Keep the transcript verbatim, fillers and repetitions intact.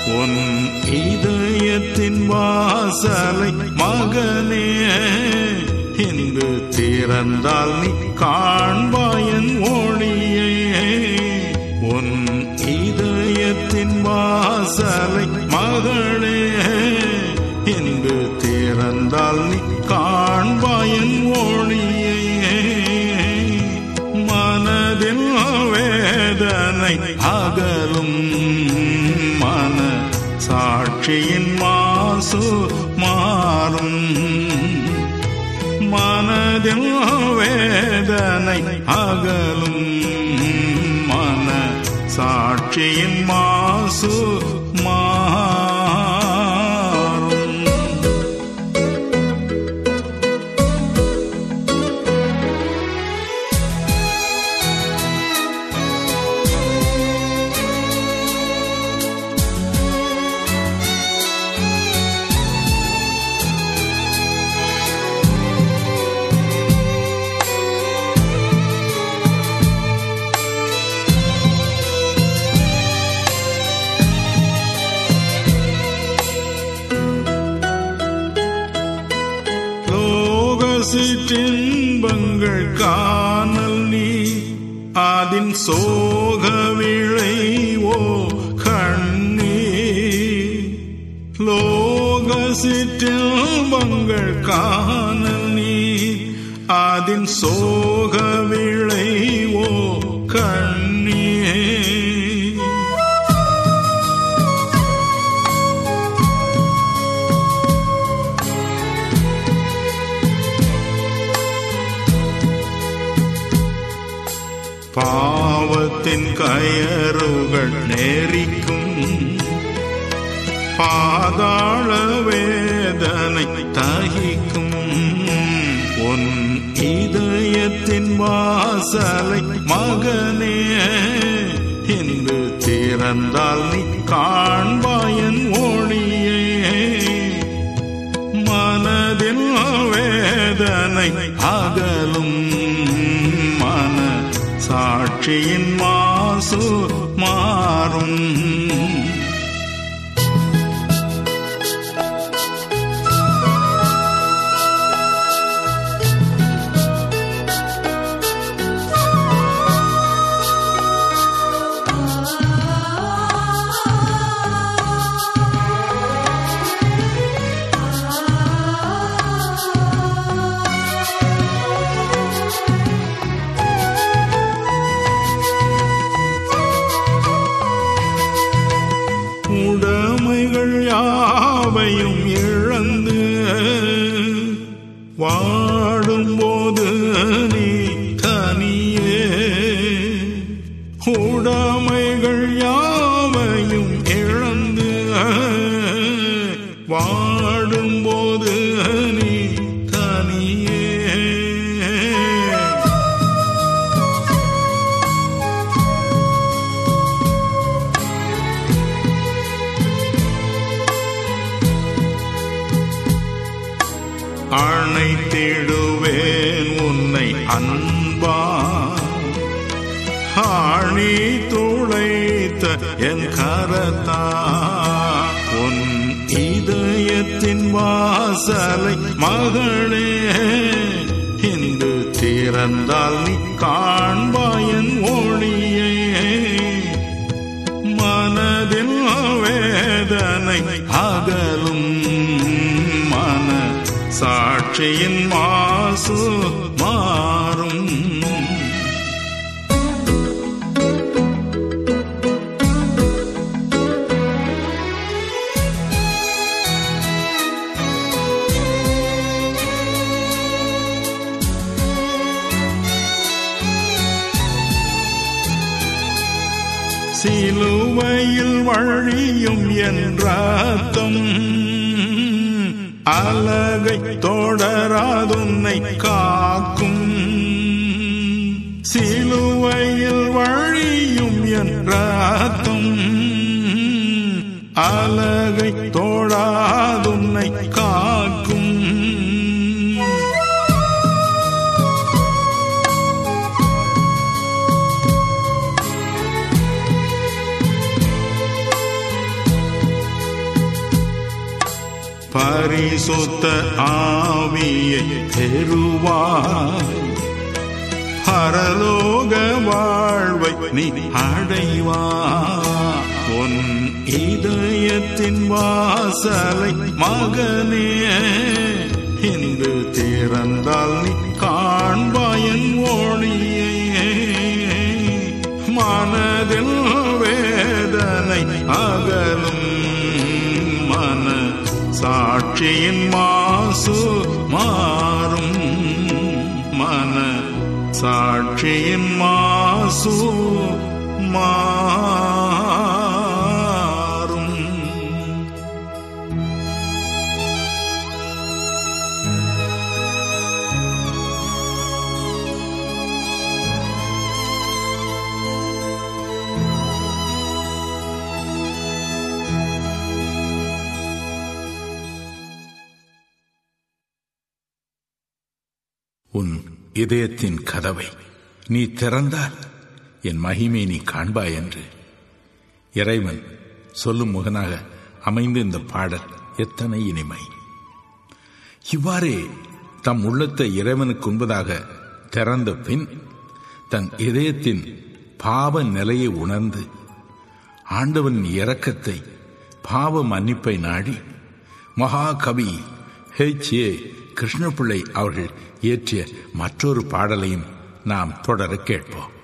உன் இதயத்தின் வாசலை மகனே இன்று திறந்தால் நீ காண்பாயன் ஒளியை. உன் இதயத்தின் வாசலை மகளே இன்று திறந்தால் நீ காண்பாயன் ஒளியை. மனதில் வேதனை அகலும் மன சாட்சியின் மாசு மாறும். மனதில் வேதனை அகலும் மன சாட்சியின் மாசு மாறும். சிற்றின்பங்கள் காணல் நீ அதின் சோக விளைவோ கண்ணீ. லோக சிற்றின்பங்கள் காணல் நீ அதின் சோக விளைவோ கண்ணீ. பாவத்தின் கயறுகள் நெரிக்கும் பாதாள வேதனை தகிக்கும். உன் இதயத்தின் வாசலை மகனே இன்று திறந்தால் நீ காண்பாயன் ஒளியை. மனதில் வேதனை அகலும் மன சாட்சியின் மாசு மாறும். உடைமைகள் யாவையும் இழந்து வாடும்போது நீ தனியே. உடைமைகள் யாவையும் இழந்து வாடும்போது நீ தனியே. அணைத்திடுவேன் உன்னை அன்பா ஆணி துளைத்த என் கரத்தா. உன் இதயத்தின் வாசலை மகளே இன்று திறந்தால் நீ காண்பாயன் ஒளியை. மனதில் வேதனை அகலும் மன சாட்சியின் மாசு மாறும். சிலுவையில் வழியும் என் ரத்தம் அலகை தொடராதுன்னை காக்கும். சிலுவையில் வழியும் என் ரத்தம் அலகை தொடாதுன்னை காக்கும். பரிசுத்த ஆவியை பெறுவாய், பரலோக வாழ்வை நீ அடைவாய். உன் இதயத்தின் வாசலை மகனே இன்று திறந்தால் நீ காண்பாயன் ஒளியை. மனதில் வேதனை அகலும், மன சாட்சியின் மாசு மாறும், மன சாட்சியின் மாசு மாறும். உன் இதயத்தின் கதவை நீ திறந்தால் என் மகிமை நீ காண்பாய் என்று இறைவன் சொல்லும் முகனாக அமைந்த இந்த பாடல் எத்தனை இனிமை. இவ்வாறே தம் உள்ளத்தை இறைவனுக்கு உண்பதாக திறந்த பின் தன் இதயத்தின் பாவ நிலையை உணர்ந்து ஆண்டவன் இரக்கத்தை பாவ மன்னிப்பை நாடி மகாகவி ஹெச் ஏ கிருஷ்ணபிள்ளை அவர்கள் இயற்றிய மற்றொரு பாடலையும் நாம் தொடர கேட்போம்.